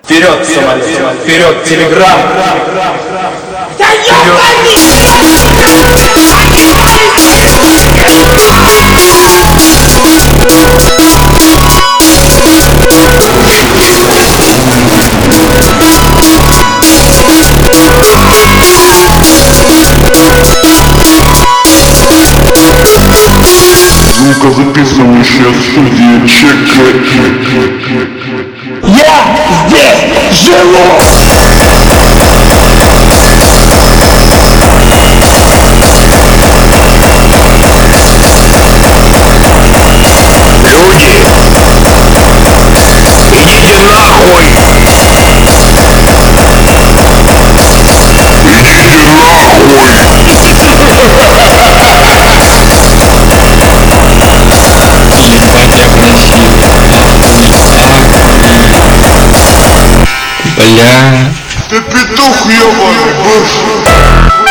Вперед, самолет! Вперед, телеграм! Да Звукозаписывающая студия ЧК. я здесь живу! Люди, идите нахуй! Идите нахуй! Ебать, я красивый. Бля. Ты петух ебаный, бывший.